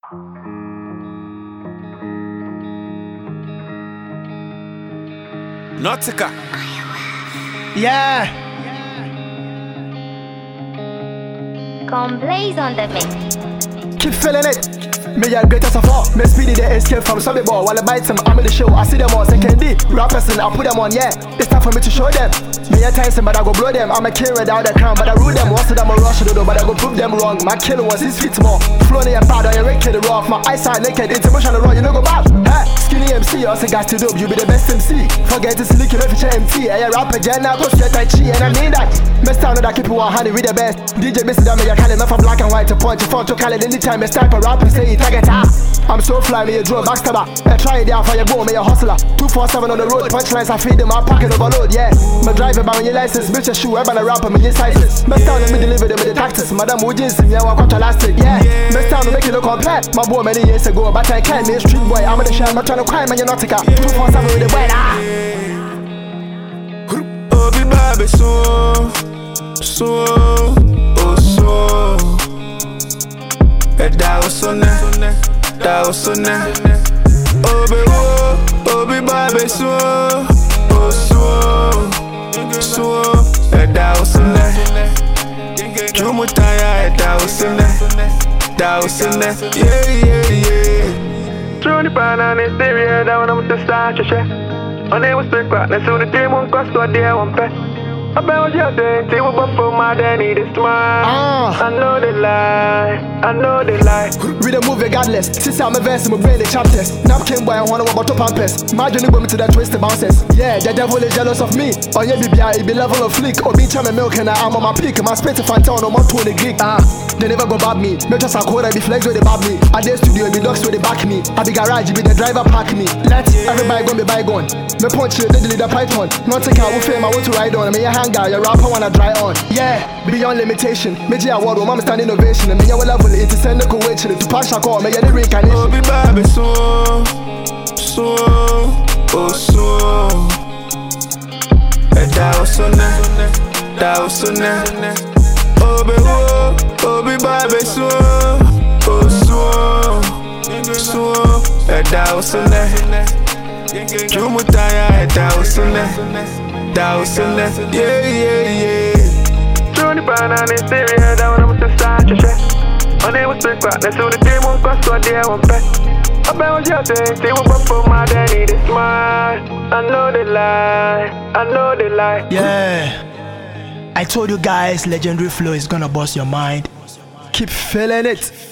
Nautica. Yeah. Come blaze on the mix. Keep feeling it. Me a greatest of all. Me speedy they escape from some ball. While I bite them, I'm in the show. I see them all. Second D, rappers and I put them on. Yeah, it's time for me to show them. Me a time but I go blow them. I'm a king without the crown, but I rule them. Once them a rush to do, but I go prove them wrong. My killer was 6 feet more. Flowing and bad, I wicked rough. My eyesight naked, it's emotional raw. You know go bad. Hey, skinny MC, also got to do. You be the best MC. Forget to sleep, you know if you MT. I rap again, I go straight Tai Chi, and I mean that. Me stand that keep you 100 with the best. DJ Mr. Dame, you call him for black and white to punch your phone to call it anytime. It's type of rap and say it, I get out. I'm so fly, me a draw backstabber. I try it out for your boy, me a hustler. 247 on the road, punchlines I feed them, I pocket overload, yeah. Me drive about your license, bitch a shoe, I'm a rapper, me your sizes. Me stand me deliver them with the tactics. Madam Woodins, me I want elastic, yeah. Me stand make it look complete. My boy many years ago, but I can't be a street boy. I'm in the shell, I'm trying to climb, man, you're not a car. 247 with the weather. Oh, be baby, so. That was so nice. That was so nice. Oh, be baby, so. That was so nice. Jumutaya, that was so nice. That was so nice. Yeah. Throw the pan on the stereo, that one I'm to start your chef. My name was Big Partner, so the game won't cost what they want pay. I bet what you're saying, see what for my daddy this smile. I know they lie, I know they lie. Read a movie regardless. Since I'm a verse, I'm brain the chapters. Napkin boy, I wanna walk about to pampers. My journey brought me to that twisted bounces. Yeah, the devil is jealous of me. Oh yeah, BBI, it be level of flick. Or be chum milk and I'm on my peak. My spit to find town, no more to the Greek. They never go bab me. Make just a code, I be flex where they bab me. I dare studio, it be dogs where they back me. I be garage, it be the driver park me. Let everybody go be bygone. Me punch you, they delete the python. Not take out, we fame, I want to ride on. Me a hanger, your rapper wanna dry on. Yeah, beyond limitation. Me J award, mama stand innovation. Me a level it to send the coach to pass a call. Me a the reincarnation. Oh, be baby, so. That was so nice. That was so nice. Oh, be baby, so. That was so nice. Jumutaya, that was so nice. That was so nice. Yeah. Throw the pan on the stereo, that one I'm to start your chef. My name was Big Partner, so the game won't cost what they want pay. I bet what you're saying, see what for my daddy this smile. I know they lie, I know they lie. Yeah, I told you guys, legendary flow is gonna bust your mind. Keep feeling it.